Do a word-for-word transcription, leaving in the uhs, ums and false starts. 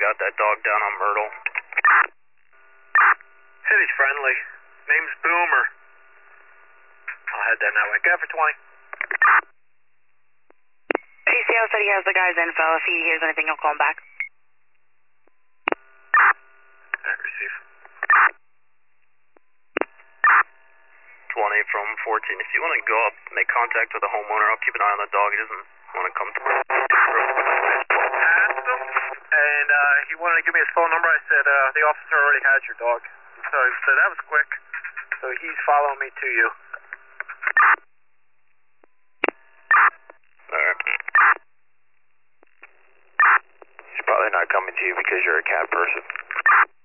got that dog down on Myrtle. Said he's friendly. Name's Boomer. I'll head down that way. Go for twenty. P C L said he has the guy's info. If he hears anything, he'll call him back. Alright, receive. twenty from fourteen. If you want to go up, make contact with the homeowner, I'll keep an eye on the dog. He doesn't want to come through. Asked him, and uh, he wanted to give me his phone number. I said, uh, the officer already has your dog. So, so that was quick. So he's following me to you. Alright. He's probably not coming to you because you're a cat person.